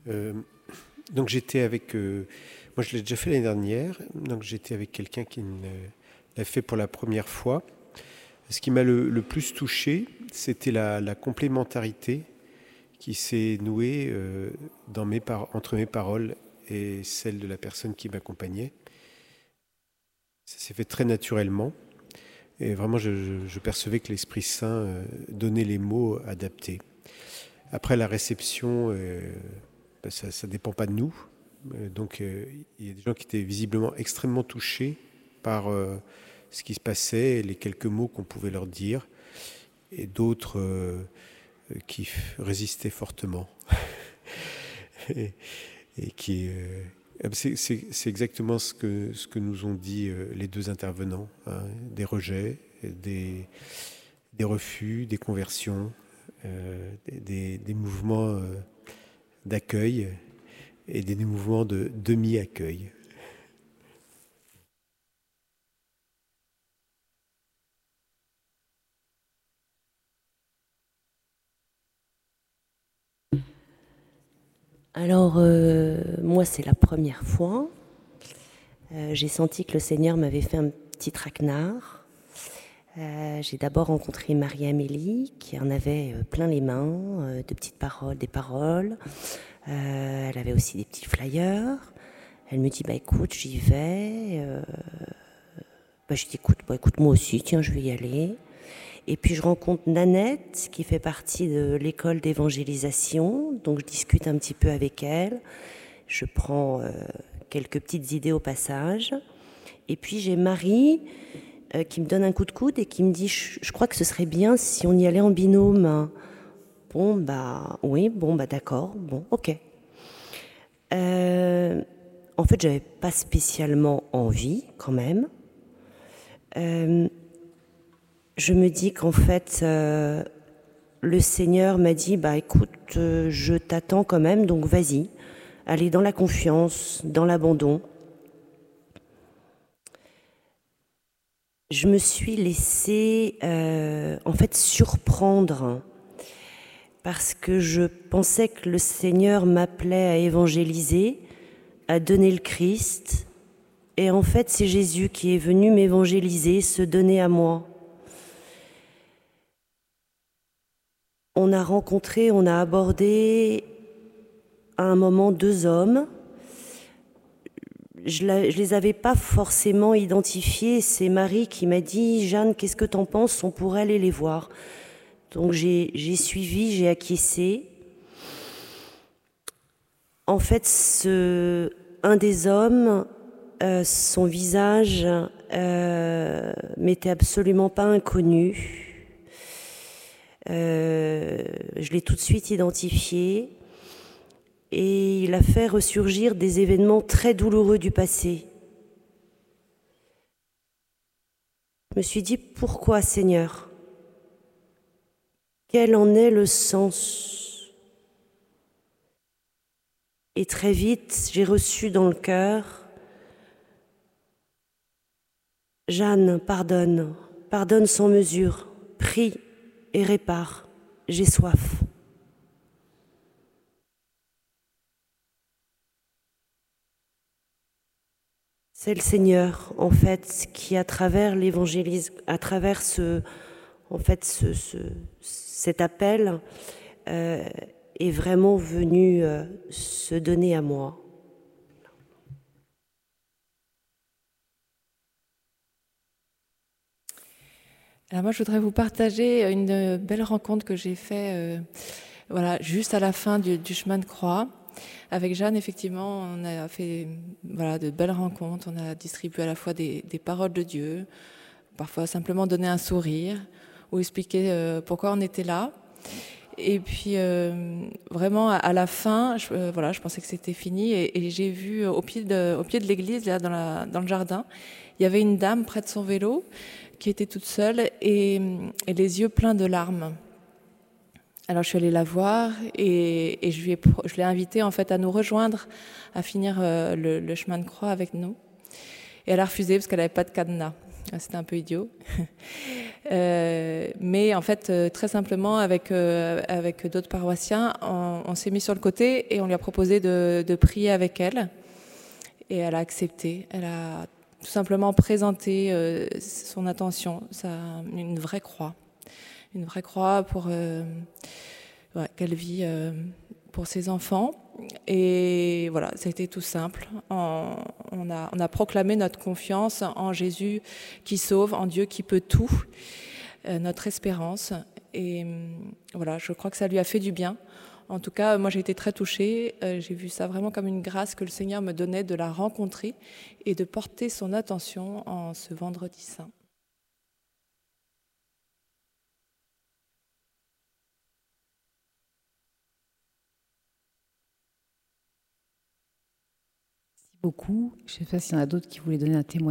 Euh, donc j'étais avec... moi je l'ai déjà fait l'année dernière, donc j'étais avec quelqu'un qui l'a fait pour la première fois. Ce qui m'a le plus touché, c'était la complémentarité qui s'est nouée entre mes paroles et celles de la personne qui m'accompagnait. Ça s'est fait très naturellement. Et vraiment, je percevais que l'Esprit Saint donnait les mots adaptés. Après, la réception, ça ne dépend pas de nous. Donc, il y a des gens qui étaient visiblement extrêmement touchés par ce qui se passait, les quelques mots qu'on pouvait leur dire, et d'autres qui résistaient fortement. et, et qui... c'est exactement ce que nous ont dit les deux intervenants, hein, des rejets, des refus, des conversions, des mouvements d'accueil et des mouvements de demi-accueil. Alors, moi, c'est la première fois. J'ai senti que le Seigneur m'avait fait un petit traquenard. J'ai d'abord rencontré Marie-Amélie, qui en avait plein les mains, de petites paroles, des paroles. Elle avait aussi des petits flyers. Elle me dit, écoute, j'y vais. Je dis, écoute, moi aussi, tiens, je vais y aller. Et puis je rencontre Nanette, qui fait partie de l'école d'évangélisation. Donc je discute un petit peu avec elle. Je prends quelques petites idées au passage. Et puis j'ai Marie qui me donne un coup de coude et qui me dit, je crois que ce serait bien si on y allait en binôme. Bon, oui, d'accord, bon, ok. En fait, j'avais pas spécialement envie, quand même. Je me dis qu'en fait, le Seigneur m'a dit, écoute, je t'attends quand même, donc vas-y. Allez dans la confiance, dans l'abandon. Je me suis laissée, en fait, surprendre parce que je pensais que le Seigneur m'appelait à évangéliser, à donner le Christ. Et en fait, c'est Jésus qui est venu m'évangéliser, se donner à moi. On a rencontré, on a abordé à un moment 2 hommes. Je les avais pas forcément identifiés. C'est Marie qui m'a dit, Jeanne, qu'est-ce que t'en penses? On pourrait aller les voir. Donc j'ai suivi, j'ai acquiescé. En fait, un des hommes, son visage m'était absolument pas inconnu. Je l'ai tout de suite identifié. Et il a fait ressurgir des événements très douloureux du passé. Je me suis dit, pourquoi, Seigneur? Quel en est le sens? Et très vite, j'ai reçu dans le cœur, Jeanne, pardonne, pardonne sans mesure, prie et répare, j'ai soif. C'est le Seigneur, en fait, qui, à travers l'évangélisme, à travers cet appel, est vraiment venu se donner à moi. Alors moi, je voudrais vous partager une belle rencontre que j'ai faite juste à la fin du chemin de croix. Avec Jeanne, effectivement, on a fait de belles rencontres. On a distribué à la fois des paroles de Dieu, parfois simplement donner un sourire ou expliquer pourquoi on était là. Et puis, vraiment, à la fin, je pensais que c'était fini. Et j'ai vu au pied de l'église, là, dans le jardin, il y avait une dame près de son vélo qui était toute seule et les yeux pleins de larmes. Alors je suis allée la voir et je l'ai invitée en fait à nous rejoindre, à finir le chemin de croix avec nous. Et elle a refusé parce qu'elle n'avait pas de cadenas. C'était un peu idiot. Mais en fait, très simplement, avec d'autres paroissiens, on s'est mis sur le côté et on lui a proposé de prier avec elle. Et elle a accepté. Elle a tout simplement présenté son intention, une vraie croix. Une vraie croix pour qu'elle vit pour ses enfants. Et voilà, c'était tout simple. On a proclamé notre confiance en Jésus qui sauve, en Dieu qui peut tout, notre espérance. Et voilà, je crois que ça lui a fait du bien. En tout cas, moi j'ai été très touchée. J'ai vu ça vraiment comme une grâce que le Seigneur me donnait de la rencontrer et de porter son attention en ce vendredi saint. Beaucoup. Je ne sais pas s'il y en a d'autres qui voulaient donner un témoignage.